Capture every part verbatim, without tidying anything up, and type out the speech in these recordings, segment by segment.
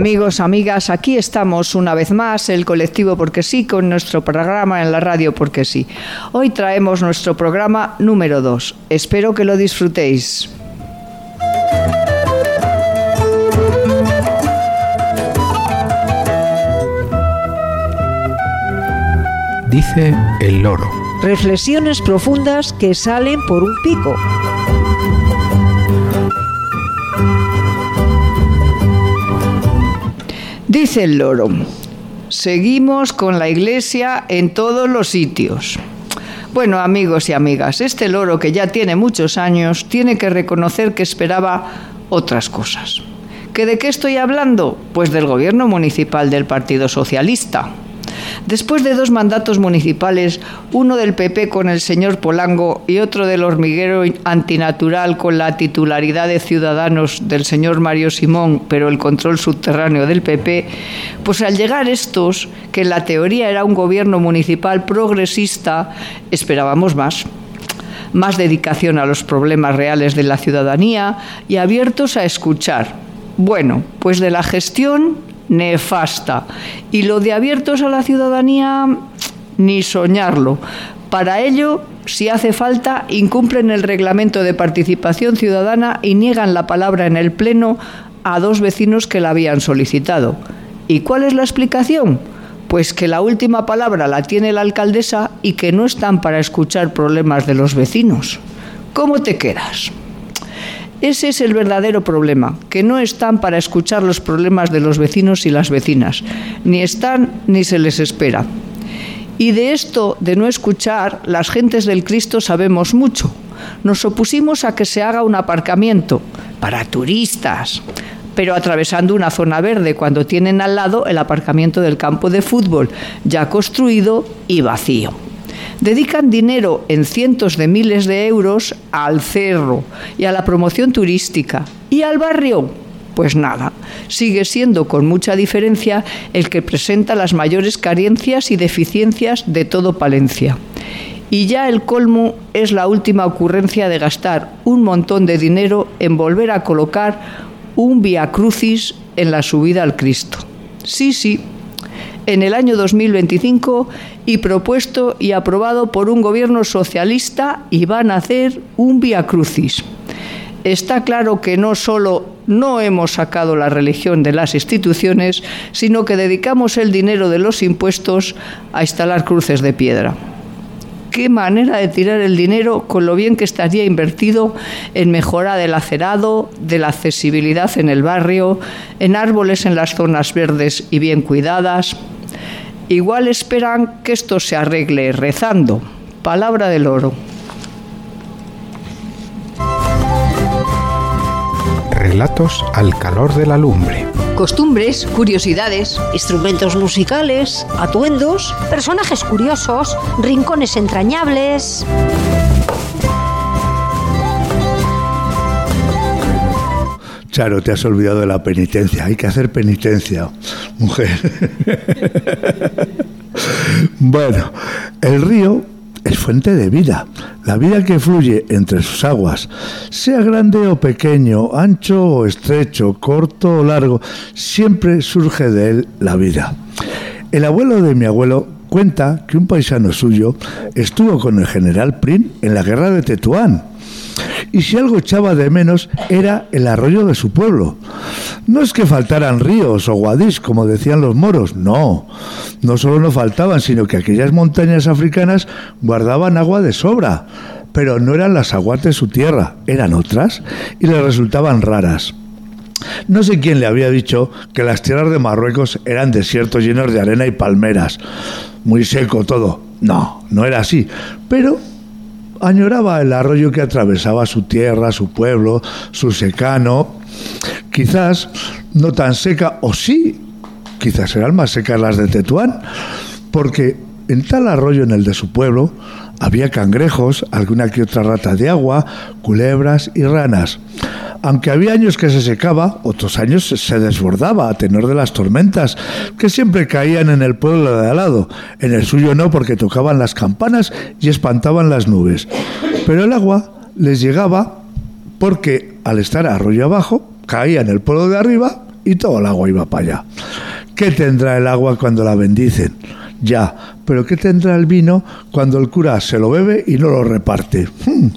Amigos, amigas, aquí estamos una vez más, el colectivo Porque Sí, con nuestro programa en la radio Porque Sí. Hoy traemos nuestro programa número dos. Espero que lo disfrutéis. Dice el loro. Reflexiones profundas que salen por un pico. Dice el loro, seguimos con la iglesia en todos los sitios. Bueno, amigos y amigas, este loro que ya tiene muchos años tiene que reconocer que esperaba otras cosas. ¿Que de qué estoy hablando? Pues del gobierno municipal del Partido Socialista. Después de dos mandatos municipales, uno del P P con el señor Polanco y otro del hormiguero antinatural con la titularidad de Ciudadanos del señor Mario Simón, pero el control subterráneo del P P, pues al llegar estos, que en la teoría era un gobierno municipal progresista, esperábamos más. Más dedicación a los problemas reales de la ciudadanía y abiertos a escuchar. Bueno, pues de la gestión nefasta. Y lo de abiertos a la ciudadanía, ni soñarlo. Para ello, si hace falta, incumplen el reglamento de participación ciudadana y niegan la palabra en el Pleno a dos vecinos que la habían solicitado. ¿Y cuál es la explicación? Pues que la última palabra la tiene la alcaldesa y que no están para escuchar problemas de los vecinos. ¿Cómo te quedas? Ese es el verdadero problema, que no están para escuchar los problemas de los vecinos y las vecinas. Ni están ni se les espera. Y de esto, de no escuchar, las gentes del Cristo sabemos mucho. Nos opusimos a que se haga un aparcamiento para turistas, pero atravesando una zona verde cuando tienen al lado el aparcamiento del campo de fútbol, ya construido y vacío. Dedican dinero en cientos de miles de euros al cerro y a la promoción turística. ¿Y al barrio? Pues nada, sigue siendo con mucha diferencia el que presenta las mayores carencias y deficiencias de todo Palencia. Y ya el colmo es la última ocurrencia de gastar un montón de dinero en volver a colocar un viacrucis en la subida al Cristo. Sí, sí. En el año dos mil veinticinco y propuesto y aprobado por un gobierno socialista y van a hacer un viacrucis. Está claro que no solo no hemos sacado la religión de las instituciones, sino que dedicamos el dinero de los impuestos a instalar cruces de piedra. Qué manera de tirar el dinero con lo bien que estaría invertido en mejora del acerado, de la accesibilidad en el barrio, en árboles en las zonas verdes y bien cuidadas. Igual esperan que esto se arregle rezando. Palabra del loro. Relatos al calor de la lumbre. Costumbres, curiosidades, instrumentos musicales, atuendos, personajes curiosos, rincones entrañables. Charo, te has olvidado de la penitencia. Hay que hacer penitencia, mujer. Bueno, el río es fuente de vida. La vida que fluye entre sus aguas, sea grande o pequeño, ancho o estrecho, corto o largo, siempre surge de él la vida. El abuelo de mi abuelo cuenta que un paisano suyo estuvo con el general Prim en la guerra de Tetuán. Y si algo echaba de menos era el arroyo de su pueblo. No es que faltaran ríos o guadís, como decían los moros, no. No solo no faltaban, sino que aquellas montañas africanas guardaban agua de sobra. Pero no eran las aguas de su tierra, eran otras, y le resultaban raras. No sé quién le había dicho que las tierras de Marruecos eran desiertos llenos de arena y palmeras. Muy seco todo. No, no era así. Pero añoraba el arroyo que atravesaba su tierra, su pueblo, su secano. Quizás no tan seca, o sí, quizás eran más secas las de Tetuán, porque en tal arroyo, en el de su pueblo, había cangrejos, alguna que otra rata de agua, culebras y ranas. Aunque había años que se secaba, otros años se desbordaba a tenor de las tormentas, que siempre caían en el pueblo de al lado. En el suyo no, porque tocaban las campanas y espantaban las nubes. Pero el agua les llegaba porque, al estar arroyo abajo, caía en el pueblo de arriba y todo el agua iba para allá. ¿Qué tendrá el agua cuando la bendicen? Ya, pero ¿qué tendrá el vino cuando el cura se lo bebe y no lo reparte? Hmm.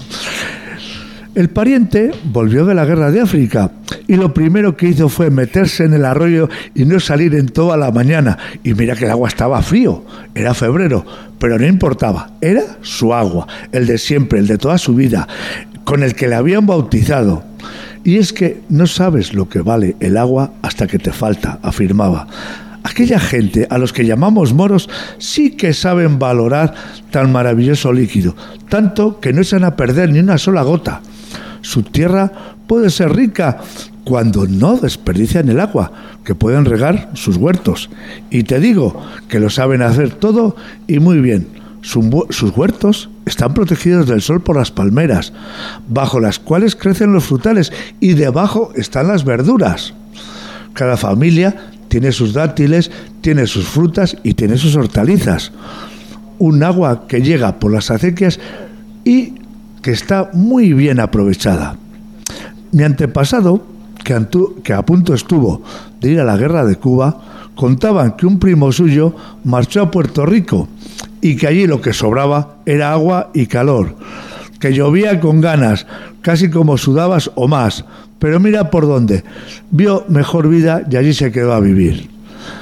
El pariente volvió de la guerra de África y lo primero que hizo fue meterse en el arroyo y no salir en toda la mañana. Y mira que el agua estaba frío, era febrero, pero no importaba, era su agua, el de siempre, el de toda su vida, con el que le habían bautizado. Y es que no sabes lo que vale el agua hasta que te falta, afirmaba. Aquella gente a los que llamamos moros sí que saben valorar tan maravilloso líquido, tanto que no se van a perder ni una sola gota. Su tierra puede ser rica cuando no desperdician el agua, que pueden regar sus huertos. Y te digo que lo saben hacer todo y muy bien. Sus huertos están protegidos del sol por las palmeras, bajo las cuales crecen los frutales, y debajo están las verduras. Cada familia tiene sus dátiles, tiene sus frutas y tiene sus hortalizas. Un agua que llega por las acequias y que está muy bien aprovechada. Mi antepasado, que, antu- que a punto estuvo de ir a la guerra de Cuba, contaban que un primo suyo marchó a Puerto Rico y que allí lo que sobraba era agua y calor, que llovía con ganas, casi como sudabas o más, pero mira por dónde, vio mejor vida y allí se quedó a vivir.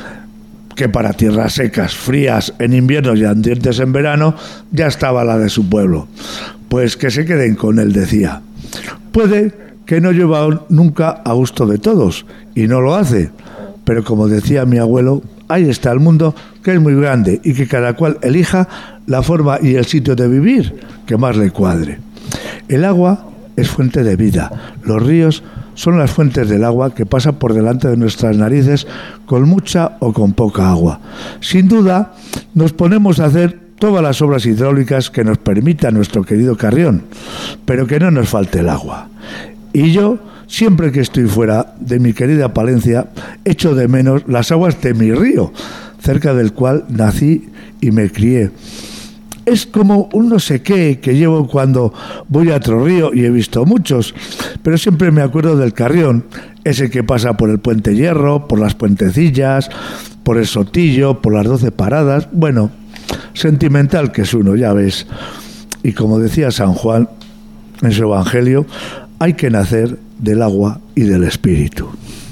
Que para tierras secas, frías en invierno y ardientes en verano, ya estaba la de su pueblo. Pues que se queden con él, decía. Puede que no llueva nunca a gusto de todos, y no lo hace, pero como decía mi abuelo, ahí está el mundo, que es muy grande, y que cada cual elija la forma y el sitio de vivir que más le cuadre. El agua es fuente de vida. Los ríos son las fuentes del agua que pasan por delante de nuestras narices con mucha o con poca agua. Sin duda, nos ponemos a hacer todas las obras hidráulicas que nos permita nuestro querido Carrión, pero que no nos falte el agua. Y yo, siempre que estoy fuera de mi querida Palencia, echo de menos las aguas de mi río, cerca del cual nací y me crié. Es como un no sé qué que llevo cuando voy a otro río, y he visto muchos, pero siempre me acuerdo del Carrión, ese que pasa por el Puente Hierro, por las Puentecillas, por el Sotillo, por las Doce Paradas. Bueno, sentimental que es uno, ya ves. Y como decía San Juan en su Evangelio, hay que nacer del agua y del Espíritu.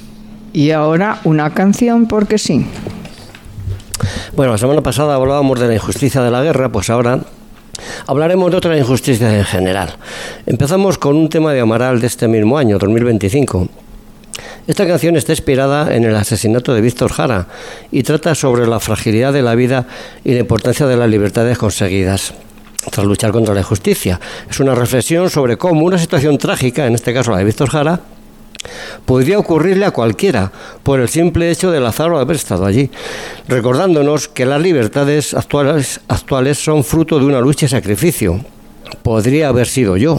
Y ahora una canción porque sí. Bueno, la semana pasada hablábamos de la injusticia de la guerra, pues ahora hablaremos de otra injusticia en general. Empezamos con un tema de Amaral de este mismo año, dos mil veinticinco. Esta canción está inspirada en el asesinato de Víctor Jara y trata sobre la fragilidad de la vida y la importancia de las libertades conseguidas tras luchar contra la injusticia. Es una reflexión sobre cómo una situación trágica, en este caso la de Víctor Jara, podría ocurrirle a cualquiera por el simple hecho del azar o haber estado allí, recordándonos que las libertades actuales, actuales son fruto de una lucha y sacrificio. Podría haber sido yo.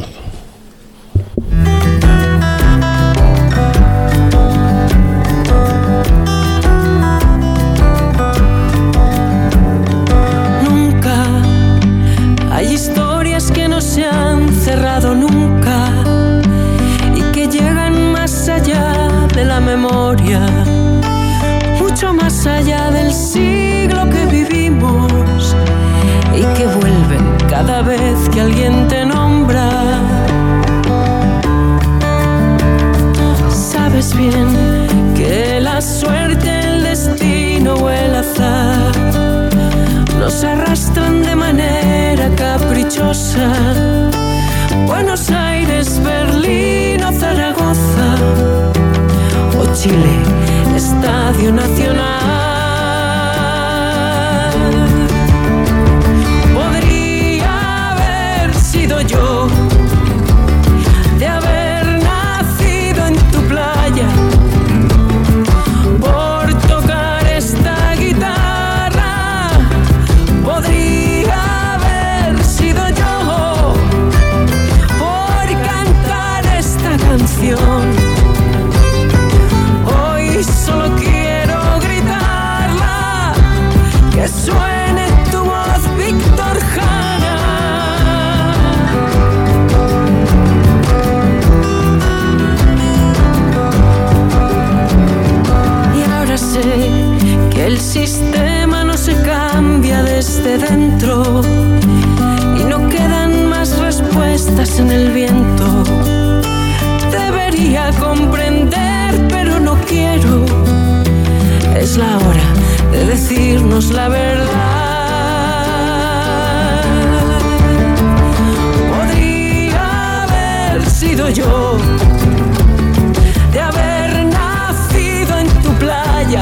Nunca hay historias que no se han cerrado nunca y que llegan más allá de la memoria, mucho más allá del siglo que vivimos, y que vuelven cada vez que alguien te nombra. Sabes bien que la suerte, el destino o el azar nos arrastran de manera caprichosa. Buenos Aires, Berlín o Zaragoza, o Chile, Estadio Nacional. Podría haber sido yo, de haber nacido en tu playa, por tocar esta guitarra. Podría haber sido yo, por cantar esta canción. Hoy solo quiero gritarla, que suene tu voz, Víctor Jara. que el sistema no se cambia desde dentro y no quedan más respuestas en el viento. Debería comprender, pero no quiero. Es la hora de decirnos la verdad. Podría haber sido yo, de haber nacido en tu playa,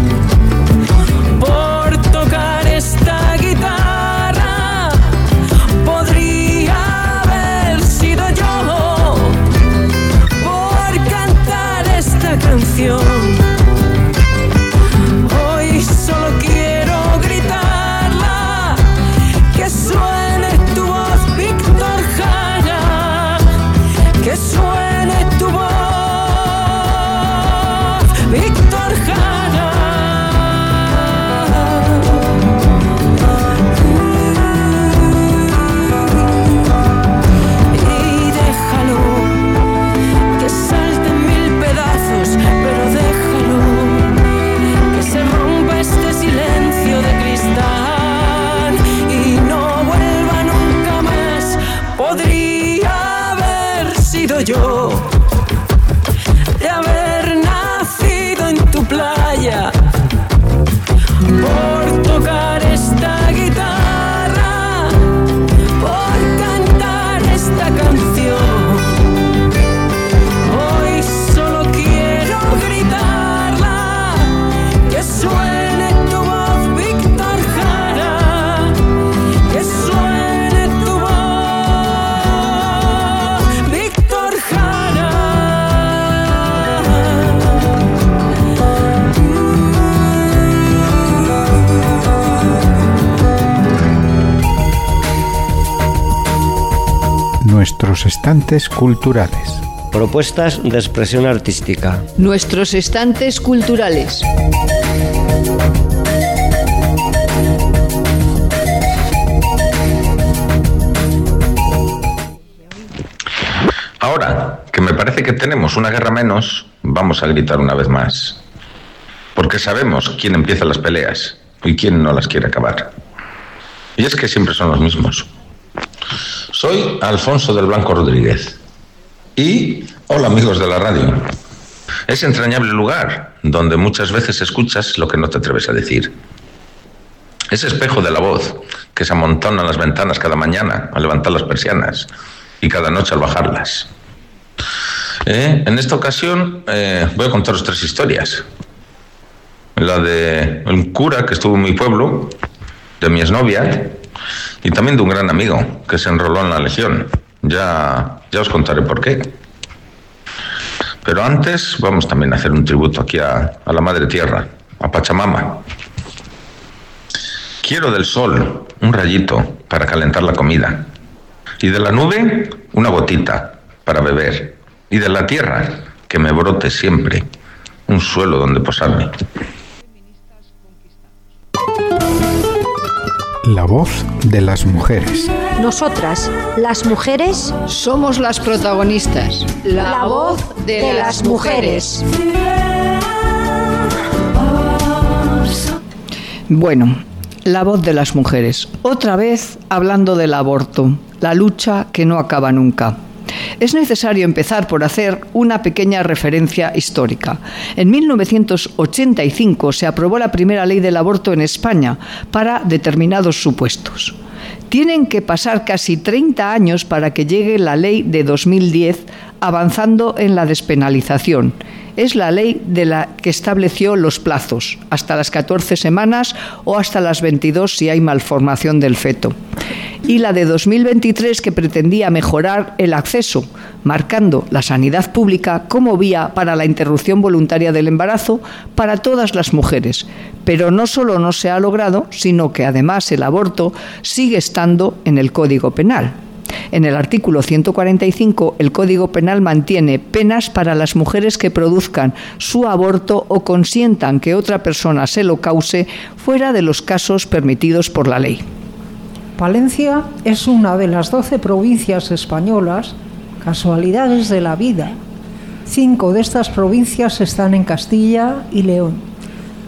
por tocar esta guitarra. Podría haber sido yo, por cantar esta canción. Hoy solo quiero gritarla, que suene tu voz, Víctor Jara, que suene tu voz, Víctor Jara. Y déjalo que salte en mil pedazos, pero déjalo que se rompa este silencio de cristal y no vuelva nunca más. Podría haber sido yo, de haber nacido en tu playa, por tocar esta guitarra, por cantar esta canción. Hoy solo quiero gritarla, que suene tu voz, Víctor Jara, que suene tu voz, Víctor Jara. Nuestros estantes culturales. Propuestas de expresión artística. Nuestros estantes culturales. Ahora que me parece que tenemos una guerra menos, vamos a gritar una vez más. Porque sabemos quién empieza las peleas y quién no las quiere acabar. Y es que siempre son los mismos. Soy Alfonso del Blanco Rodríguez. Y hola amigos de la radio. Ese entrañable lugar donde muchas veces escuchas lo que no te atreves a decir. Ese espejo de la voz que se amontona en las ventanas cada mañana al levantar las persianas y cada noche al bajarlas. Eh, en esta ocasión eh, voy a contaros tres historias. La de un cura que estuvo en mi pueblo, de mi exnovia, y también de un gran amigo que se enroló en la Legión. Ya, ya os contaré por qué. Pero antes vamos también a hacer un tributo aquí a, a la Madre Tierra, a Pachamama. Quiero del sol un rayito para calentar la comida, y de la nube una gotita para beber, y de la tierra que me brote siempre un suelo donde posarme. La voz de las mujeres. Nosotras, las mujeres, Somos las protagonistas. la voz de las mujeres. Bueno, la voz de las mujeres. Otra vez hablando del aborto, la lucha que no acaba nunca. Es necesario empezar por hacer una pequeña referencia histórica. En mil novecientos ochenta y cinco se aprobó la primera ley del aborto en España para determinados supuestos. Tienen que pasar casi treinta años para que llegue la ley de dos mil diez, avanzando en la despenalización. Es la ley de la que estableció los plazos, hasta las catorce semanas o hasta las veintidós si hay malformación del feto. Y la de dos mil veintitrés que pretendía mejorar el acceso, marcando la sanidad pública como vía para la interrupción voluntaria del embarazo para todas las mujeres. Pero no solo no se ha logrado, sino que además el aborto sigue estando en el Código Penal. En el artículo ciento cuarenta y cinco, el Código Penal mantiene penas para las mujeres que produzcan su aborto o consientan que otra persona se lo cause fuera de los casos permitidos por la ley. Palencia es una de las doce provincias españolas, casualidades de la vida. Cinco de estas provincias están en Castilla y León.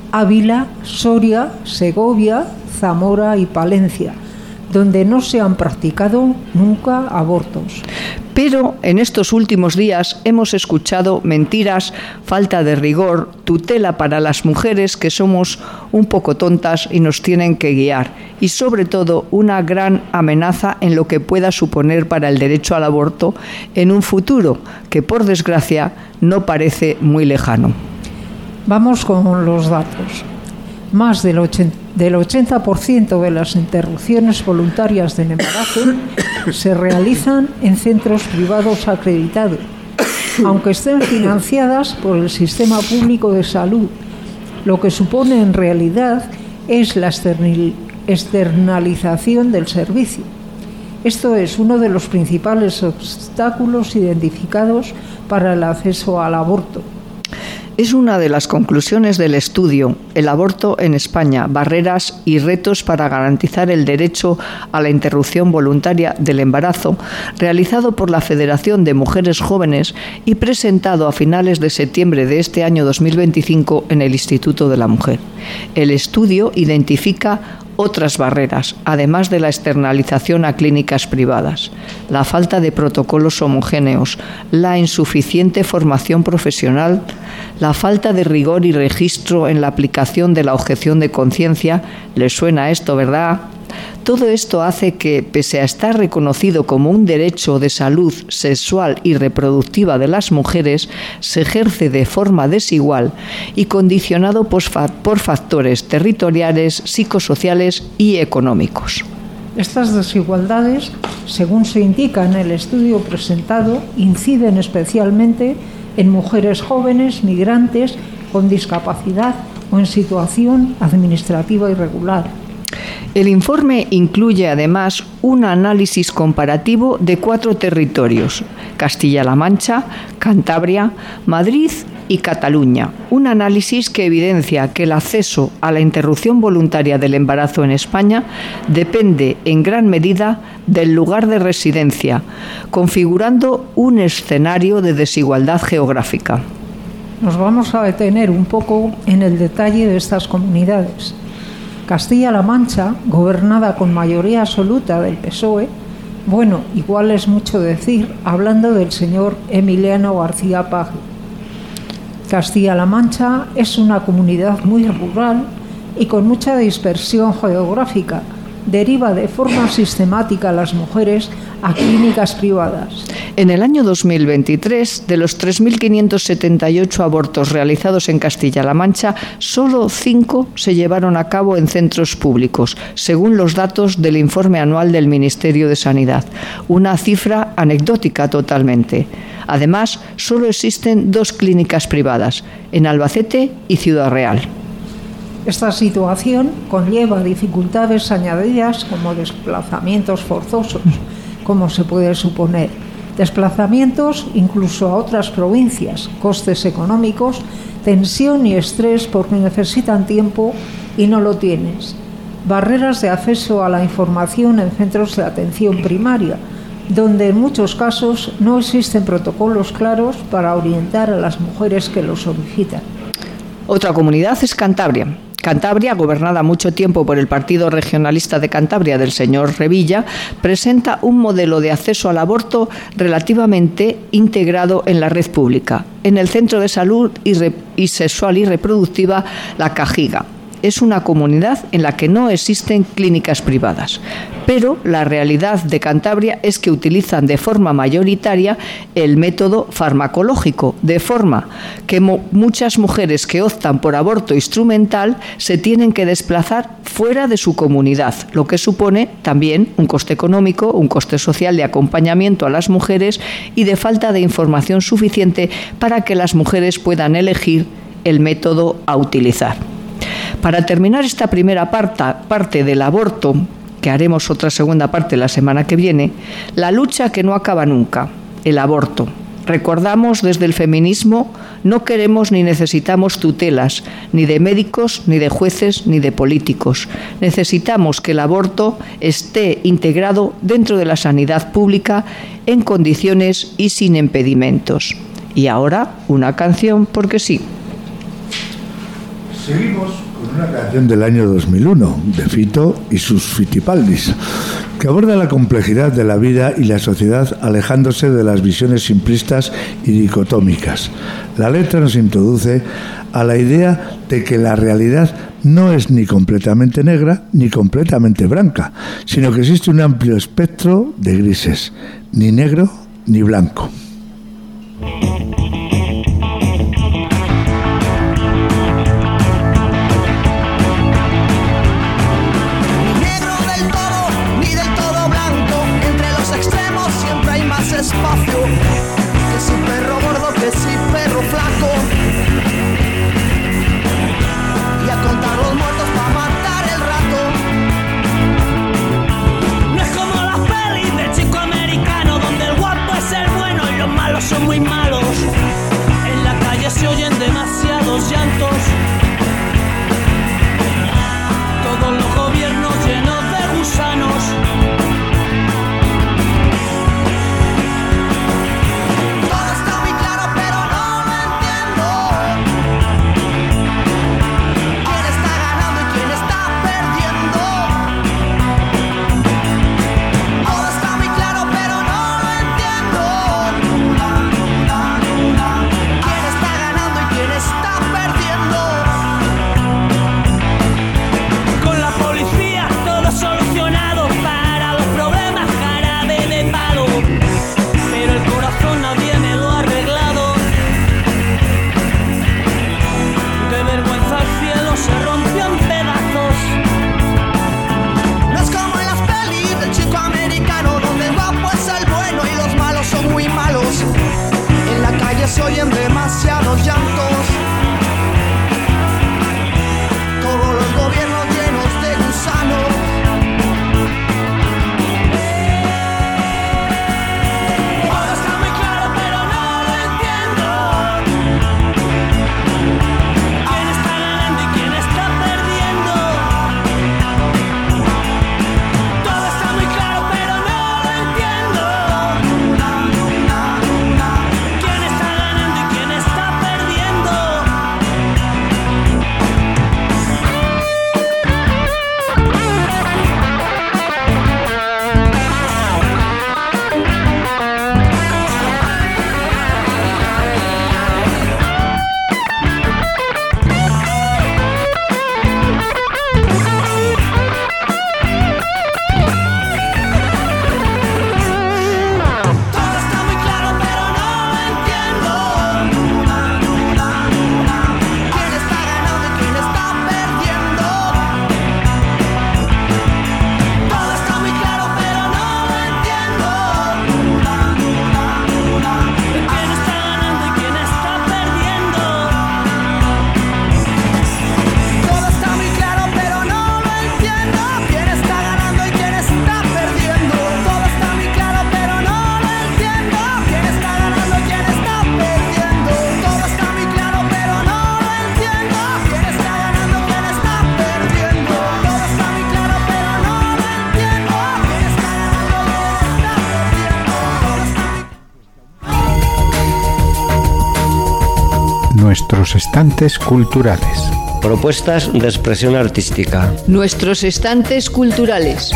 Ávila, Soria, Segovia, Zamora y Palencia, donde no se han practicado nunca abortos. Pero en estos últimos días hemos escuchado mentiras, falta de rigor, tutela para las mujeres que somos un poco tontas y nos tienen que guiar, y sobre todo una gran amenaza en lo que pueda suponer para el derecho al aborto en un futuro que, por desgracia, no parece muy lejano. Vamos con los datos. Más del ochenta por ciento de las interrupciones voluntarias del embarazo se realizan en centros privados acreditados, aunque estén financiadas por el sistema público de salud. Lo que supone en realidad es la externalización del servicio. Esto es uno de los principales obstáculos identificados para el acceso al aborto. Es una de las conclusiones del estudio El aborto en España, barreras y retos para garantizar el derecho a la interrupción voluntaria del embarazo, realizado por la Federación de Mujeres Jóvenes y presentado a finales de septiembre de este año dos mil veinticinco en el Instituto de la Mujer. El estudio identifica otras barreras, además de la externalización a clínicas privadas, la falta de protocolos homogéneos, la insuficiente formación profesional, la falta de rigor y registro en la aplicación de la objeción de conciencia. ¿Les suena esto, verdad? Todo esto hace que, pese a estar reconocido como un derecho de salud sexual y reproductiva de las mujeres, se ejerce de forma desigual y condicionado por factores territoriales, psicosociales y económicos. Estas desigualdades, según se indica en el estudio presentado, inciden especialmente en mujeres jóvenes, migrantes, con discapacidad o en situación administrativa irregular. El informe incluye además un análisis comparativo de cuatro territorios: Castilla-La Mancha, Cantabria, Madrid y Cataluña. Un análisis que evidencia que el acceso a la interrupción voluntaria del embarazo en España depende en gran medida del lugar de residencia, configurando un escenario de desigualdad geográfica. Nos vamos a detener un poco en el detalle de estas comunidades. Castilla-La Mancha, gobernada con mayoría absoluta del P S O E, bueno, igual es mucho decir, hablando del señor Emiliano García Paje. Castilla-La Mancha es una comunidad muy rural y con mucha dispersión geográfica. Deriva de forma sistemática a las mujeres a clínicas privadas. En el año dos mil veintitrés, de los tres mil quinientos setenta y ocho abortos realizados en Castilla-La Mancha, solo cinco se llevaron a cabo en centros públicos, según los datos del informe anual del Ministerio de Sanidad. Una cifra anecdótica totalmente. Además, solo existen dos clínicas privadas, en Albacete y Ciudad Real. Esta situación conlleva dificultades añadidas como desplazamientos forzosos, como se puede suponer. Desplazamientos incluso a otras provincias, costes económicos, tensión y estrés porque necesitan tiempo y no lo tienes. Barreras de acceso a la información en centros de atención primaria, donde en muchos casos no existen protocolos claros para orientar a las mujeres que lo solicitan. Otra comunidad es Cantabria. Cantabria, gobernada mucho tiempo por el Partido Regionalista de Cantabria del señor Revilla, presenta un modelo de acceso al aborto relativamente integrado en la red pública, en el Centro de Salud y, Re- y Sexual y Reproductiva La Cajiga. Es una comunidad en la que no existen clínicas privadas, pero la realidad de Cantabria es que utilizan de forma mayoritaria el método farmacológico, de forma que mo- muchas mujeres que optan por aborto instrumental se tienen que desplazar fuera de su comunidad, lo que supone también un coste económico, un coste social de acompañamiento a las mujeres y de falta de información suficiente para que las mujeres puedan elegir el método a utilizar. Para terminar esta primera parte, parte del aborto, que haremos otra segunda parte la semana que viene, la lucha que no acaba nunca, el aborto. Recordamos desde el feminismo, no queremos ni necesitamos tutelas, ni de médicos, ni de jueces, ni de políticos. Necesitamos que el aborto esté integrado dentro de la sanidad pública en condiciones y sin impedimentos. Y ahora una canción porque sí. Seguimos con una canción del año dos mil uno, de Fito y sus Fitipaldis, que aborda la complejidad de la vida y la sociedad alejándose de las visiones simplistas y dicotómicas. La letra nos introduce a la idea de que la realidad no es ni completamente negra ni completamente blanca, sino que existe un amplio espectro de grises, ni negro ni blanco. Espacio, que si perro gordo, que si perro flaco, y a contar los muertos para matar el rato. No es como las pelis de chico americano, donde el guapo es el bueno y los malos son muy malos. En la calle se oyen demasiados llantos, todos los gobiernos llenos de gusanos. Se oyen demasiados llantos, todos los gobiernos llenos de gusanos. Todo está muy claro, pero no lo entiendo. ¿Quién está ganando y quién está perdiendo? Todo está muy claro, pero no lo entiendo. Nuestros estantes culturales. Propuestas de expresión artística. Nuestros estantes culturales.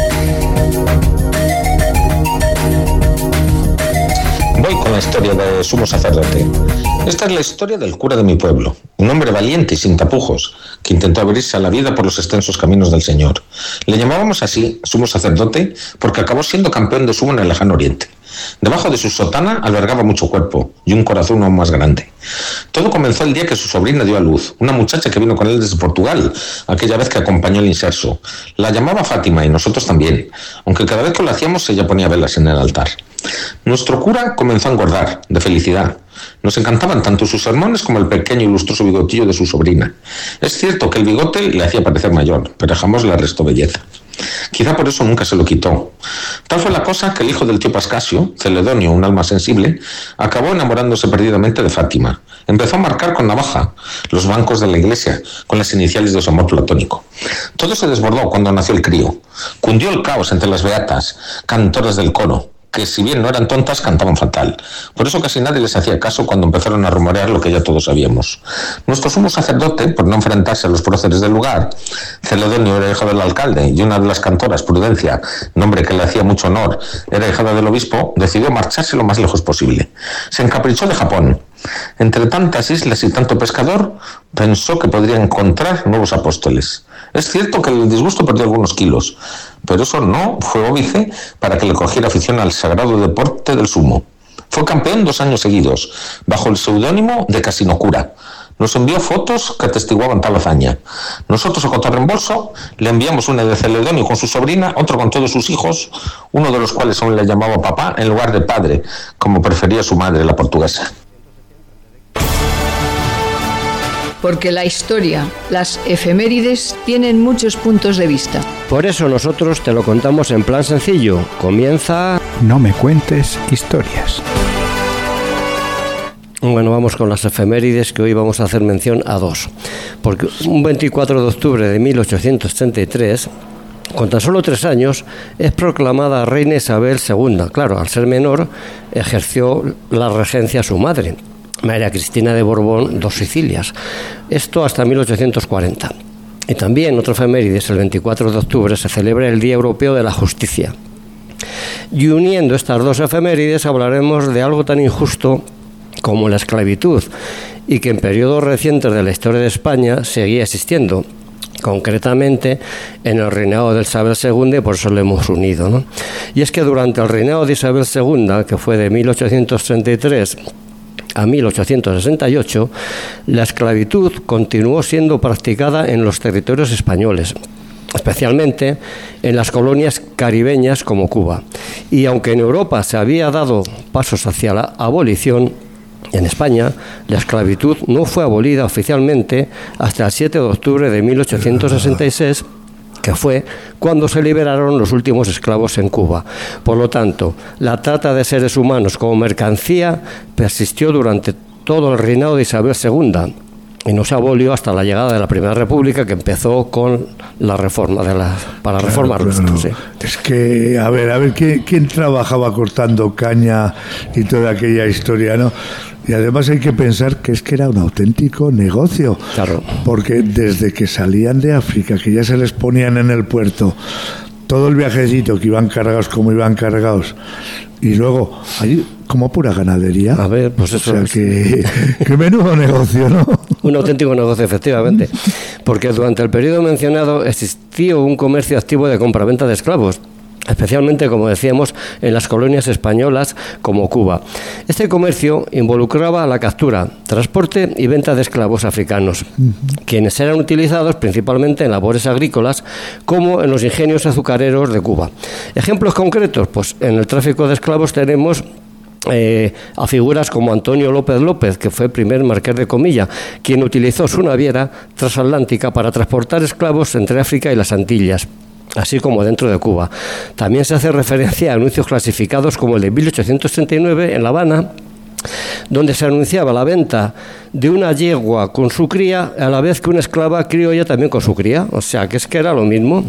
Voy con la historia de Sumo Sacerdote. Esta es la historia del cura de mi pueblo, un hombre valiente y sin tapujos, que intentó abrirse a la vida por los extensos caminos del Señor. Le llamábamos así, Sumo Sacerdote, porque acabó siendo campeón de sumo en el lejano oriente. Debajo de su sotana albergaba mucho cuerpo y un corazón aún más grande. Todo comenzó el día que su sobrina dio a luz, una muchacha que vino con él desde Portugal, aquella vez que acompañó el inserso. La llamaba Fátima y nosotros también, aunque cada vez que lo hacíamos ella ponía velas en el altar. Nuestro cura comenzó a engordar, de felicidad. Nos encantaban tanto sus sermones como el pequeño y lustroso bigotillo de su sobrina. Es cierto que el bigote le hacía parecer mayor, pero jamás le restó belleza. Quizá por eso nunca se lo quitó. Tal fue la cosa que el hijo del tío Pascasio, Celedonio, un alma sensible, acabó enamorándose perdidamente de Fátima. Empezó a marcar con navaja los bancos de la iglesia con las iniciales de su amor platónico. Todo se desbordó cuando nació el crío. Cundió el caos entre las beatas, cantoras del coro. que si bien no eran tontas, cantaban fatal. Por eso casi nadie les hacía caso cuando empezaron a rumorear lo que ya todos sabíamos. Nuestro sumo sacerdote, por no enfrentarse a los próceres del lugar, Celedonio era hijo del alcalde y una de las cantoras, Prudencia, nombre que le hacía mucho honor, era hija del obispo, decidió marcharse lo más lejos posible. Se encaprichó de Japón. Entre tantas islas y tanto pescador, pensó que podría encontrar nuevos apóstoles. Es cierto que el disgusto perdió algunos kilos, pero eso no fue óbice para que le cogiera afición al sagrado deporte del sumo. Fue campeón dos años seguidos, bajo el seudónimo de Casinocura. Nos envió fotos que atestiguaban tal hazaña. Nosotros, a contrarreembolso, le enviamos una de Celedonio con su sobrina, otro con todos sus hijos, uno de los cuales aún le llamaba papá en lugar de padre, como prefería su madre, la portuguesa. Porque la historia, las efemérides, tienen muchos puntos de vista. Por eso nosotros te lo contamos en plan sencillo. Comienza... No me cuentes historias. Bueno, vamos con las efemérides, que hoy vamos a hacer mención a dos. Porque un veinticuatro de octubre de mil ochocientos treinta y tres, con tan solo tres años, es proclamada reina Isabel segunda. Claro, al ser menor, ejerció la regencia su madre, María Cristina de Borbón dos Sicilias. Esto hasta mil ochocientos cuarenta. Y también, otra efemérides, el veinticuatro de octubre se celebra el Día Europeo de la Justicia. Y uniendo estas dos efemérides hablaremos de algo tan injusto como la esclavitud, y que en periodos recientes de la historia de España seguía existiendo, concretamente en el reinado de Isabel segunda, y por eso lo hemos unido, ¿no? Y es que durante el reinado de Isabel segunda, que fue de mil ochocientos treinta y tres a mil ochocientos sesenta y ocho, la esclavitud continuó siendo practicada en los territorios españoles, especialmente en las colonias caribeñas como Cuba. Y aunque en Europa se había dado pasos hacia la abolición, en España la esclavitud no fue abolida oficialmente hasta el siete de octubre de mil ochocientos sesenta y seis, que fue cuando se liberaron los últimos esclavos en Cuba. Por lo tanto, la trata de seres humanos como mercancía persistió durante todo el reinado de Isabel segunda y no se abolió hasta la llegada de la Primera República, que empezó con la reforma de la para claro, reformar claro. esto, sí. Es que, a ver, a ver, ¿quién, quién trabajaba cortando caña y toda aquella historia, no? Y además hay que pensar que es que era un auténtico negocio. Claro. Porque desde que salían de África, que ya se les ponían en el puerto, todo el viajecito que iban cargados como iban cargados, y luego allí como pura ganadería. A ver, pues eso. O sea, es... que, que menudo negocio, ¿no? Un auténtico negocio, efectivamente. Porque durante el periodo mencionado existió un comercio activo de compraventa de esclavos, especialmente, como decíamos, en las colonias españolas como Cuba. Este comercio involucraba la captura, transporte y venta de esclavos africanos, uh-huh. quienes eran utilizados principalmente en labores agrícolas, como en los ingenios azucareros de Cuba. Ejemplos concretos, pues en el tráfico de esclavos tenemos Eh, a figuras como Antonio López López, que fue el primer marqués de Comilla, quien utilizó su naviera transatlántica para transportar esclavos entre África y las Antillas, así como dentro de Cuba. También se hace referencia a anuncios clasificados como el de mil ochocientos treinta y nueve en La Habana, donde se anunciaba la venta de una yegua con su cría, a la vez que una esclava criolla también con su cría. O sea, que es que era lo mismo,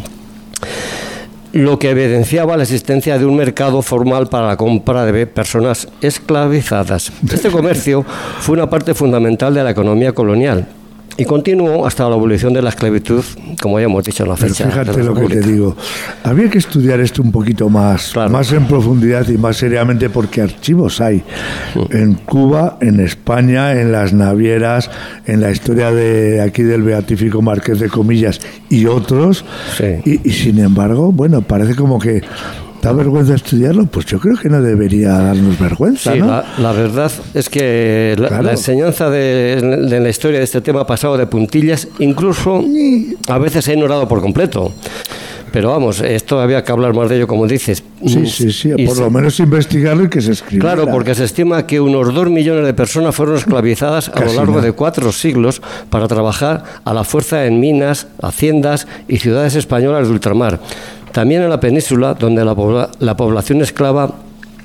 lo que evidenciaba la existencia de un mercado formal para la compra de personas esclavizadas. Este comercio fue una parte fundamental de la economía colonial y continuó hasta la abolición de la esclavitud, como ya hemos dicho en la fecha. Pero fíjate lo que te digo, había que estudiar esto un poquito más, claro. más en profundidad y más seriamente, porque archivos hay mm. en Cuba, en España, en las navieras, en la historia de aquí del Beatífico Marqués de Comillas y otros, sí. y, y sin embargo, bueno, parece como que ¿da vergüenza estudiarlo? Pues yo creo que no debería darnos vergüenza, sí, ¿no? La, la verdad es que la, claro. la enseñanza de, de la historia de este tema ha pasado de puntillas, incluso a veces se ha ignorado por completo. Pero vamos, esto había que hablar más de ello, como dices. Sí, sí, sí, y por se, lo menos investigarlo y que se escriba. Claro, porque se estima que unos dos millones de personas fueron esclavizadas a lo largo no. de cuatro siglos para trabajar a la fuerza en minas, haciendas y ciudades españolas de ultramar. También en la península, donde la, pobla, la población esclava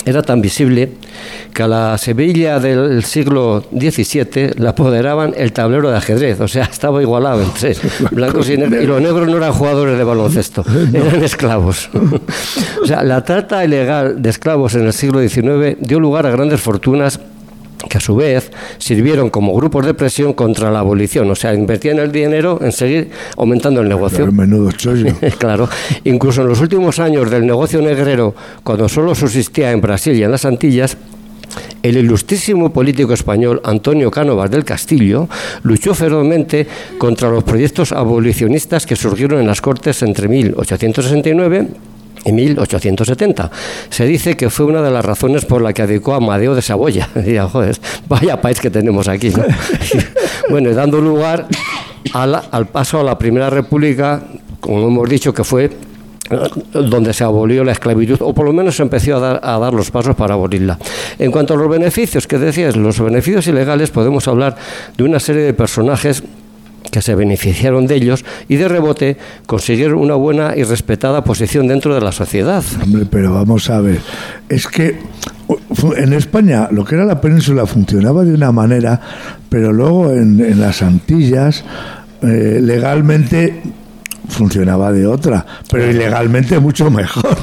era tan visible que a la Sevilla del siglo diecisiete la apoderaban el tablero de ajedrez, o sea, estaba igualado entre blancos y negros, y los negros no eran jugadores de baloncesto, eran esclavos. O sea, la trata ilegal de esclavos en el siglo diecinueve dio lugar a grandes fortunas que a su vez sirvieron como grupos de presión contra la abolición, o sea, invertían el dinero en seguir aumentando el negocio. Claro, menudo chollo. Claro, incluso en los últimos años del negocio negrero, cuando solo subsistía en Brasil y en las Antillas, el ilustrísimo político español Antonio Cánovas del Castillo luchó ferozmente contra los proyectos abolicionistas que surgieron en las Cortes entre mil ochocientos sesenta y nueve y mil ochocientos setenta. Se dice que fue una de las razones por la que abdicó a Amadeo de Saboya. Decía, joder, vaya país que tenemos aquí, ¿no? Bueno, y dando lugar a la, al paso a la Primera República, como hemos dicho, que fue donde se abolió la esclavitud, o por lo menos se empezó a dar, a dar los pasos para abolirla. En cuanto a los beneficios, que decías, los beneficios ilegales, podemos hablar de una serie de personajes que se beneficiaron de ellos y de rebote consiguieron una buena y respetada posición dentro de la sociedad. Hombre, pero vamos a ver, es que en España lo que era la península funcionaba de una manera, pero luego en, en las Antillas eh, legalmente funcionaba de otra, pero ilegalmente mucho mejor.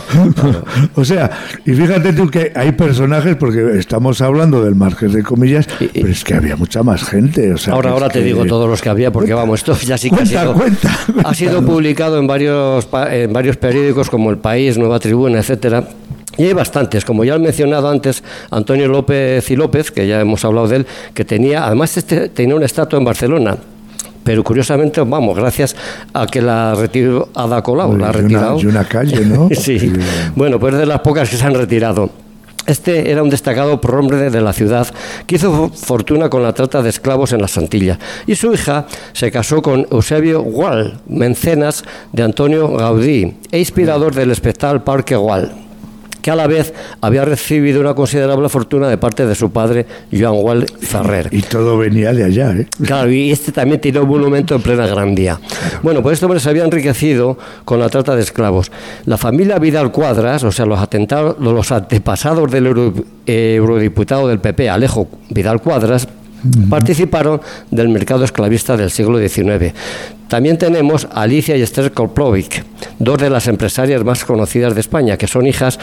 O sea, y fíjate tú que hay personajes, porque estamos hablando del Marqués de Comillas, y, pero es que había mucha más gente. O sea, ahora ahora te que... digo todos los que había, porque vamos, esto ya sí que cuenta, ha sido, cuenta, cuenta, ha sido publicado en varios, en varios periódicos como El País, Nueva Tribuna, etcétera. Y hay bastantes, como ya he mencionado antes, Antonio López y López, que ya hemos hablado de él, que tenía, además este, tenía una estatua en Barcelona. Pero curiosamente, vamos, gracias a que la retiró Ada Colau, la ha retirado. Y una, una calle, ¿no? Sí. sí. Bueno, pues de las pocas que se han retirado. Este era un destacado prohombre de la ciudad que hizo fortuna con la trata de esclavos en las Antillas. Y su hija se casó con Eusebio Gual, mecenas de Antonio Gaudí e inspirador del espectáculo Parque Gual, que a la vez había recibido una considerable fortuna de parte de su padre, Joan Gual Ferrer. Y todo venía de allá, ¿eh? Claro, y este también tiene un monumento en plena Gran Vía. Bueno, pues este hombre se había enriquecido con la trata de esclavos. La familia Vidal Cuadras, o sea, los atentados, los antepasados del euro, eh, eurodiputado del P P, Alejo Vidal Cuadras, participaron del mercado esclavista del siglo diecinueve. También tenemos a Alicia y Esther Koplovic, dos de las empresarias más conocidas de España, que son hijas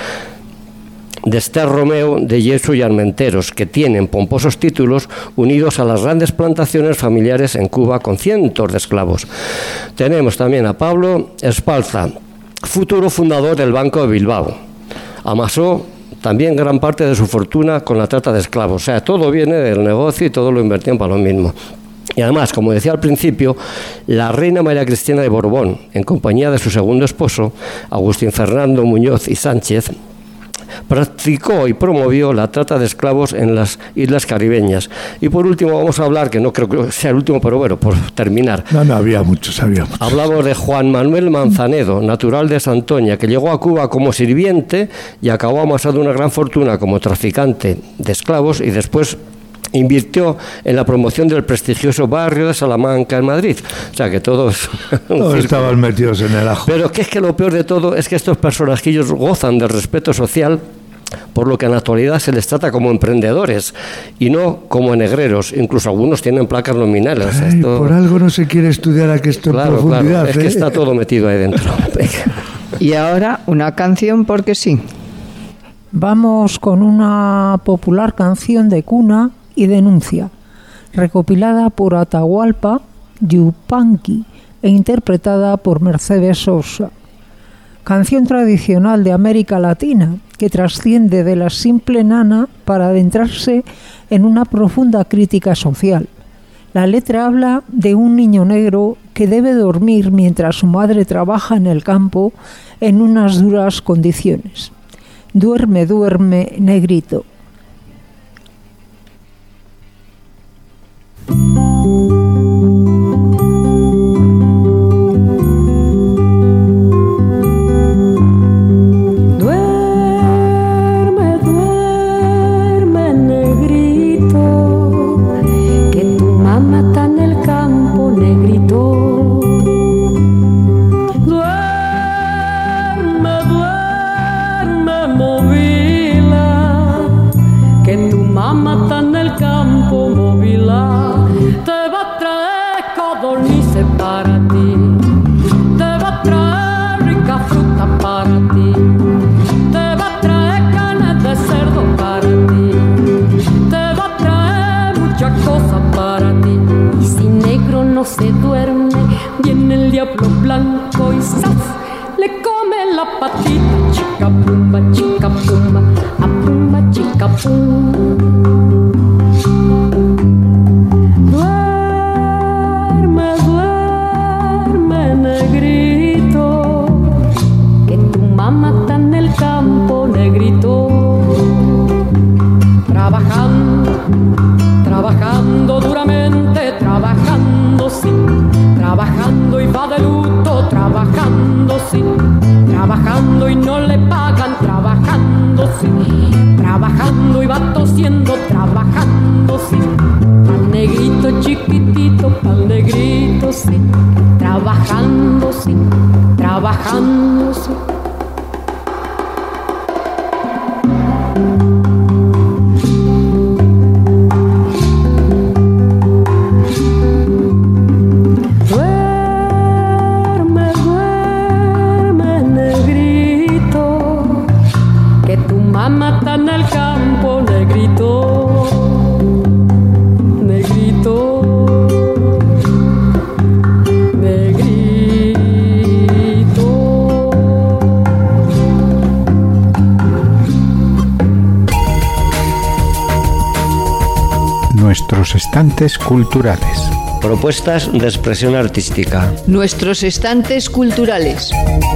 de Esther Romeo de Yesu y Armenteros, que tienen pomposos títulos unidos a las grandes plantaciones familiares en Cuba con cientos de esclavos. Tenemos también a Pablo Espalza, futuro fundador del Banco de Bilbao. Amasó también gran parte de su fortuna con la trata de esclavos. O sea, todo viene del negocio y todo lo invertían para lo mismo. Y además, como decía al principio, la reina María Cristina de Borbón, en compañía de su segundo esposo, Agustín Fernando Muñoz y Sánchez, practicó y promovió la trata de esclavos en las islas caribeñas. Y por último vamos a hablar, que no creo que sea el último, pero bueno, por terminar. No, no, había muchos, había muchos. Hablamos de Juan Manuel Manzanedo, natural de Santoña, que llegó a Cuba como sirviente y acabó amasando una gran fortuna como traficante de esclavos y después invirtió en la promoción del prestigioso barrio de Salamanca en Madrid. O sea que todos todos estaban metidos en el ajo. Pero que es que lo peor de todo es que estos personajillos gozan del respeto social, por lo que en la actualidad se les trata como emprendedores y no como negreros. Incluso algunos tienen placas nominales. Ay, esto... Por algo no se quiere estudiar aquí esto claro, en profundidad. Claro, es ¿eh? que está todo metido ahí dentro. Y ahora una canción porque sí. Vamos con una popular canción de cuna y denuncia, recopilada por Atahualpa Yupanqui e interpretada por Mercedes Sosa. Canción tradicional de América Latina que trasciende de la simple nana para adentrarse en una profunda crítica social. La letra habla de un niño negro que debe dormir mientras su madre trabaja en el campo en unas duras condiciones. Duerme, duerme, negrito. Duerme, duerme, negrito, que tu mamá está en el campo, negrito. Duerme, duerme, movila, blanco y ¡zas! Le come la patita, chica pumba, chica pumba, a pumba, chica pumba. Duerme, duerme, negrito, que tu mamá está en el campo, negrito. Trabajando, trabajando duramente, trabajando, sí, trabajando y va de luto, trabajando, sí, trabajando y no le pagan, trabajando, sí, trabajando y va tosiendo, trabajando, sí, pa'l negrito chiquitito, pa'l negrito, sí, trabajando, sí, trabajando, sí. Mata en el campo, negrito, negrito, negrito. Nuestros estantes culturales. Propuestas de expresión artística. Nuestros estantes culturales.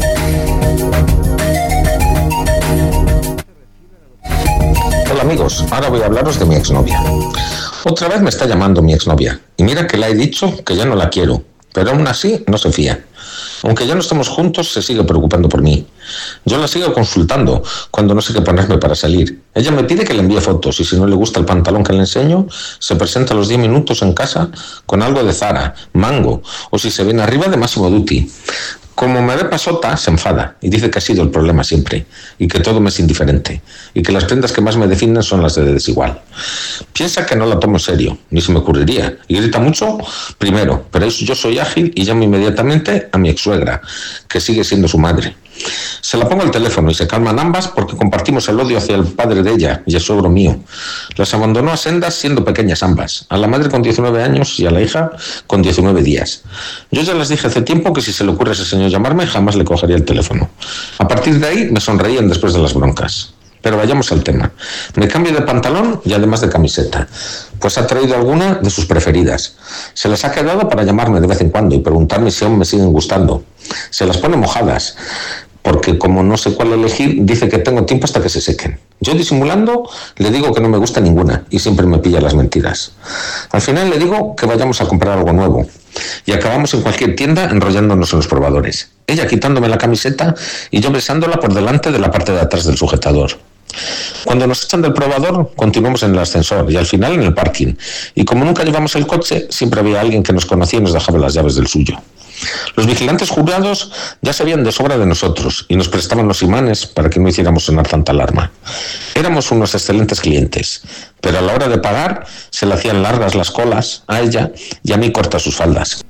Hola amigos, ahora voy a hablaros de mi exnovia. Otra vez me está llamando mi exnovia. Y mira que le he dicho que ya no la quiero, pero aún así no se fía. Aunque ya no estemos juntos, se sigue preocupando por mí. Yo la sigo consultando cuando no sé qué ponerme para salir. Ella me pide que le envíe fotos y si no le gusta el pantalón que le enseño, se presenta a los diez minutos en casa con algo de Zara, Mango, o si se viene arriba de Massimo Dutti. Como me ve pasota, se enfada y dice que ha sido el problema siempre y que todo me es indiferente y que las prendas que más me definen son las de desigual. Piensa que no la tomo en serio, ni se me ocurriría, y grita mucho, primero, pero yo soy ágil y llamo inmediatamente a mi ex-suegra, que sigue siendo su madre. Se la pongo al teléfono y se calman ambas porque compartimos el odio hacia el padre de ella y el suegro mío. Las abandonó a sendas siendo pequeñas ambas, a la madre con diecinueve años y a la hija con diecinueve días. Yo ya les dije hace tiempo que si se le ocurre a ese señor llamarme, jamás le cogería el teléfono. A partir de ahí me sonreían después de las broncas. Pero vayamos al tema. Me cambio de pantalón y además de camiseta, pues ha traído alguna de sus preferidas. Se las ha quedado para llamarme de vez en cuando y preguntarme si aún me siguen gustando. Se las pone mojadas, porque como no sé cuál elegir, dice que tengo tiempo hasta que se sequen. Yo disimulando le digo que no me gusta ninguna y siempre me pilla las mentiras. Al final le digo que vayamos a comprar algo nuevo y acabamos en cualquier tienda enrollándonos en los probadores. Ella quitándome la camiseta y yo besándola por delante de la parte de atrás del sujetador. Cuando nos echan del probador, continuamos en el ascensor y al final en el parking. Y como nunca llevamos el coche, siempre había alguien que nos conocía y nos dejaba las llaves del suyo. Los vigilantes jurados ya sabían de sobra de nosotros y nos prestaban los imanes para que no hiciéramos sonar tanta alarma. Éramos unos excelentes clientes, pero a la hora de pagar se le hacían largas las colas a ella y a mí cortas sus faldas.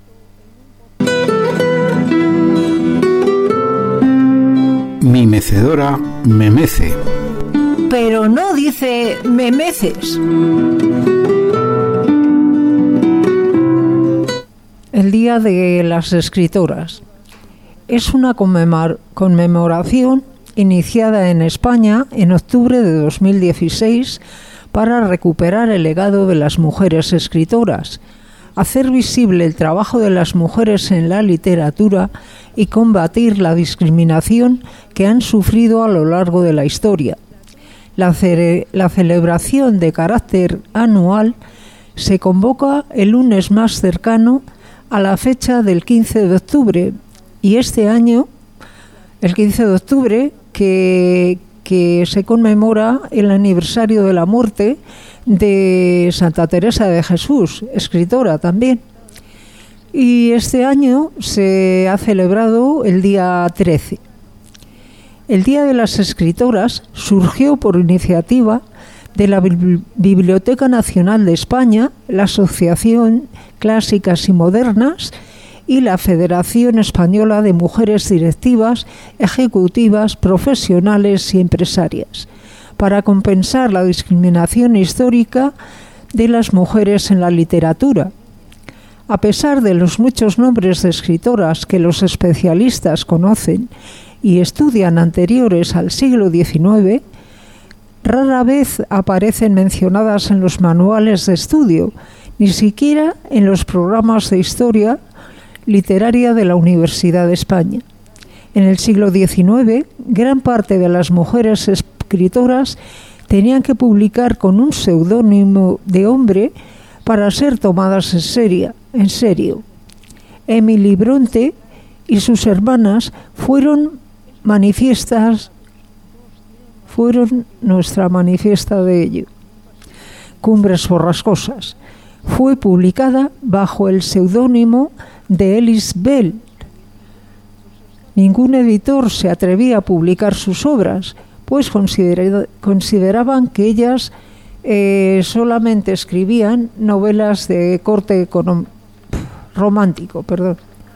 Mi mecedora me mece. Pero no dice me meces. El Día de las Escritoras es una conmemor- conmemoración iniciada en España en octubre de dos mil dieciséis para recuperar el legado de las mujeres escritoras, hacer visible el trabajo de las mujeres en la literatura y combatir la discriminación que han sufrido a lo largo de la historia. La, cere- la celebración de carácter anual se convoca el lunes más cercano a la fecha del quince de octubre y este año, el quince de octubre, que, que se conmemora el aniversario de la muerte de Santa Teresa de Jesús, escritora también. Y este año se ha celebrado el día trece. El Día de las Escritoras surgió por iniciativa de la Biblioteca Nacional de España, la Asociación Clásicas y Modernas y la Federación Española de Mujeres Directivas, Ejecutivas, Profesionales y Empresarias, para compensar la discriminación histórica de las mujeres en la literatura. A pesar de los muchos nombres de escritoras que los especialistas conocen y estudian anteriores al siglo diecinueve, rara vez aparecen mencionadas en los manuales de estudio, ni siquiera en los programas de historia literaria de la Universidad de España. En el siglo diecinueve, gran parte de las mujeres escritoras tenían que publicar con un seudónimo de hombre para ser tomadas en serio. En serio. Emily Bronte y sus hermanas fueron manifiestas, fueron nuestra manifiesta de ello. Cumbres borrascosas fue publicada bajo el seudónimo de Ellis Bell. Ningún editor se atrevía a publicar sus obras, pues considera, consideraban que ellas eh, solamente escribían novelas de corte econom- romántico. Perdón.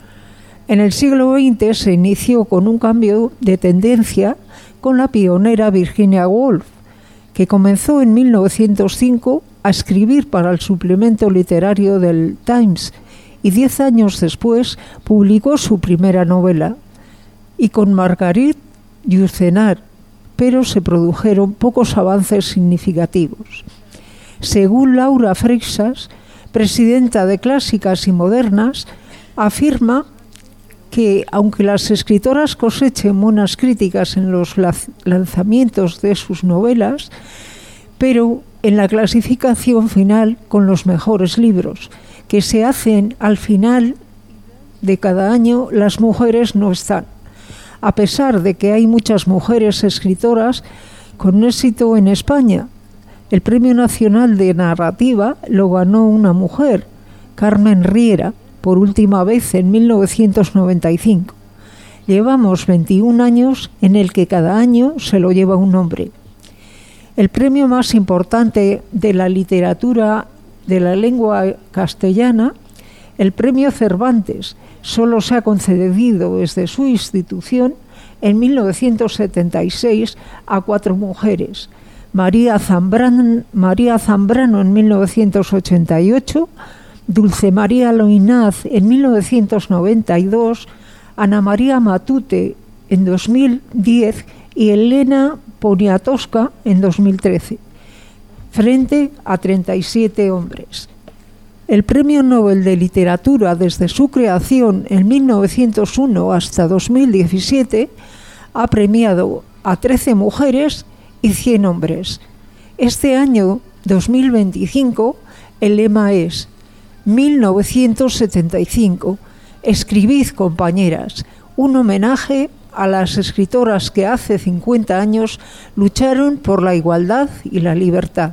En el siglo veinte se inició con un cambio de tendencia con la pionera Virginia Woolf, que comenzó en mil novecientos cinco a escribir para el suplemento literario del Times y diez años después publicó su primera novela, y con Marguerite Yourcenar, pero se produjeron pocos avances significativos. Según Laura Freixas, presidenta de Clásicas y Modernas, afirma que aunque las escritoras cosechen buenas críticas en los lanzamientos de sus novelas, pero en la clasificación final con los mejores libros que se hacen al final de cada año, las mujeres no están. A pesar de que hay muchas mujeres escritoras con éxito en España, el Premio Nacional de Narrativa lo ganó una mujer, Carmen Riera, por última vez en mil novecientos noventa y cinco. Llevamos veintiún años en el que cada año se lo lleva un hombre. El premio más importante de la literatura de la lengua castellana, el Premio Cervantes, solo se ha concedido desde su institución en mil novecientos setenta y seis a cuatro mujeres: María Zambrano, María Zambrano en mil novecientos ochenta y ocho, Dulce María Loinaz en mil novecientos noventa y dos, Ana María Matute en dos mil diez y Elena Poniatowska en dos mil trece, frente a treinta y siete hombres. El Premio Nobel de Literatura, desde su creación en mil novecientos uno hasta dos mil diecisiete, ha premiado a trece mujeres y cien hombres. Este año, dos mil veinticinco, el lema es mil novecientos setenta y cinco, escribid, compañeras, un homenaje a las escritoras que hace cincuenta años lucharon por la igualdad y la libertad.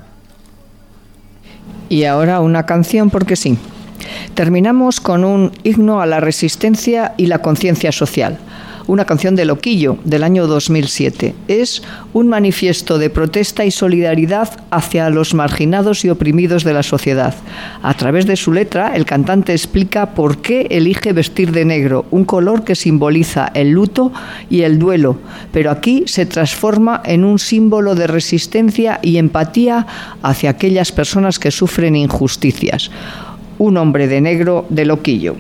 Y ahora una canción porque sí. Terminamos con un himno a la resistencia y la conciencia social. Una canción de Loquillo, del año dos mil siete. Es un manifiesto de protesta y solidaridad hacia los marginados y oprimidos de la sociedad. A través de su letra, el cantante explica por qué elige vestir de negro, un color que simboliza el luto y el duelo, pero aquí se transforma en un símbolo de resistencia y empatía hacia aquellas personas que sufren injusticias. Un hombre de negro, de Loquillo.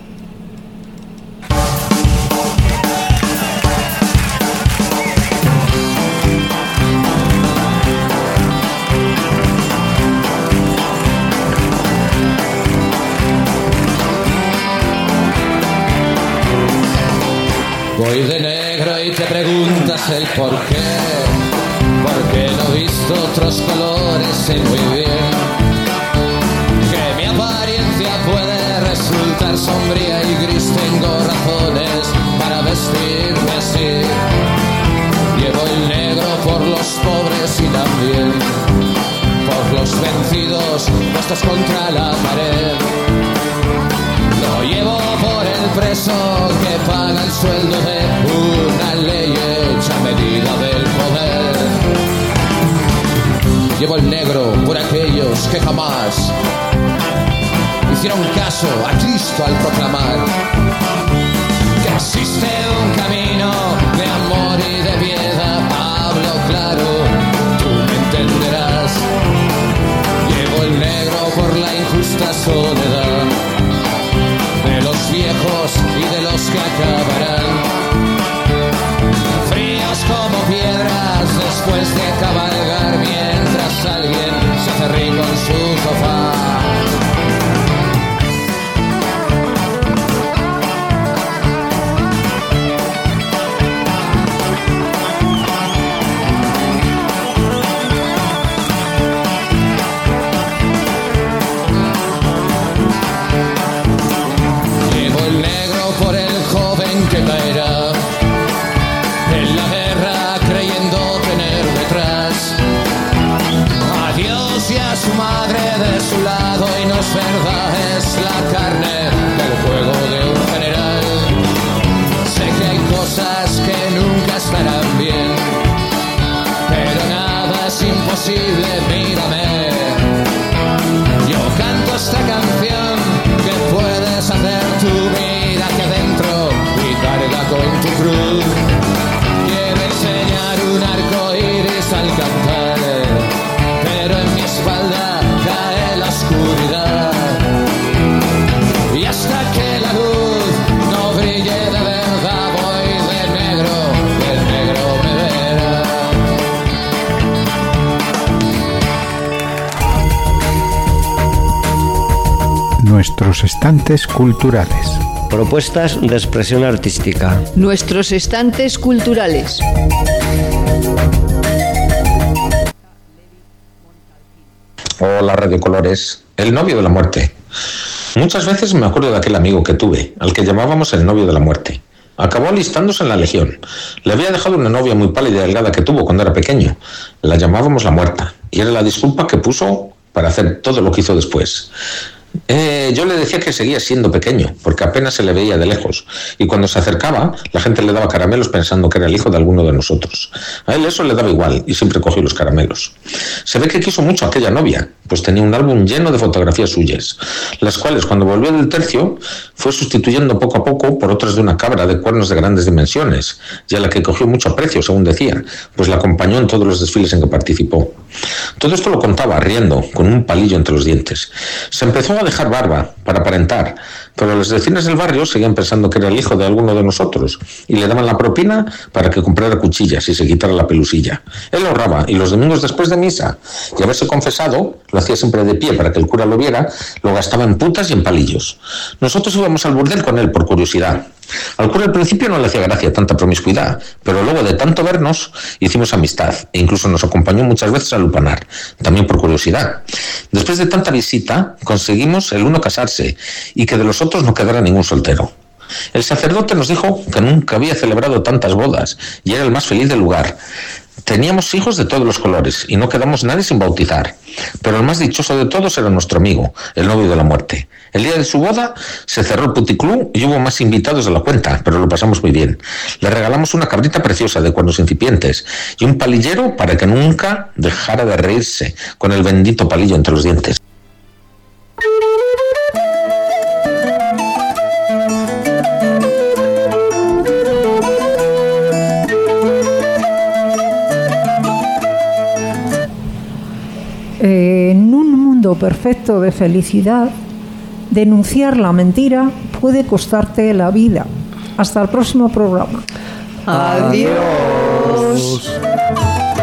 Voy de negro y te preguntas el por qué, porque no he visto otros colores, sé muy bien que mi apariencia puede resultar sombría y gris. Tengo razones para vestirme así. Llevo el negro por los pobres y también por los vencidos, puestos contra la pared. Lo llevo por el preso que paga el sueldo de una ley hecha a medida del poder. Llevo el negro por aquellos que jamás hicieron caso a Cristo al proclamar que existe un camino de amor y de piedad. Hablo claro, tú me entenderás. Llevo el negro por la injusta soledad cosas que nunca estarán bien, pero nada es imposible, mírame. Yo canto esta canción que puedes hacer tú, mira aquí adentro y carga con tu cruz. Quiero enseñar un arco iris al cantar, pero en mi espalda cae la oscuridad. Y hasta que la luz no brille de verdad, voy de negro, de negro me verá. Nuestros estantes culturales. Propuestas de expresión artística. Nuestros estantes culturales. Hola, Radio Colores. El novio de la muerte. Muchas veces me acuerdo de aquel amigo que tuve, al que llamábamos el novio de la muerte. Acabó alistándose en la Legión. Le había dejado una novia muy pálida y delgada que tuvo cuando era pequeño. La llamábamos la muerta, y era la disculpa que puso para hacer todo lo que hizo después. Eh, yo le decía que seguía siendo pequeño, porque apenas se le veía de lejos, y cuando se acercaba, la gente le daba caramelos pensando que era el hijo de alguno de nosotros. A él eso le daba igual, y siempre cogió los caramelos. Se ve que quiso mucho a aquella novia, pues tenía un álbum lleno de fotografías suyas, las cuales, cuando volvió del tercio, fue sustituyendo poco a poco por otras de una cabra de cuernos de grandes dimensiones, y a la que cogió mucho aprecio, según decía, pues la acompañó en todos los desfiles en que participó. Todo esto lo contaba riendo, con un palillo entre los dientes. Se empezó a dejar barba para aparentar, pero los vecinos del barrio seguían pensando que era el hijo de alguno de nosotros y le daban la propina para que comprara cuchillas y se quitara la pelusilla. Él ahorraba y los domingos después de misa, y haberse confesado, lo hacía siempre de pie para que el cura lo viera, lo gastaba en putas y en palillos. Nosotros íbamos al burdel con él por curiosidad. Al cura al principio no le hacía gracia tanta promiscuidad, pero luego de tanto vernos hicimos amistad e incluso nos acompañó muchas veces a lupanar, también por curiosidad. Después de tanta visita conseguimos el uno casarse y que de los otros no quedara ningún soltero. El sacerdote nos dijo que nunca había celebrado tantas bodas y era el más feliz del lugar. Teníamos hijos de todos los colores y no quedamos nadie sin bautizar, pero el más dichoso de todos era nuestro amigo, el novio de la muerte. El día de su boda se cerró el puticlub y hubo más invitados de la cuenta, pero lo pasamos muy bien. Le regalamos una cabrita preciosa de cuernos incipientes y un palillero para que nunca dejara de reírse con el bendito palillo entre los dientes. En un mundo perfecto de felicidad, denunciar la mentira puede costarte la vida. Hasta el próximo programa. Adiós. Adiós.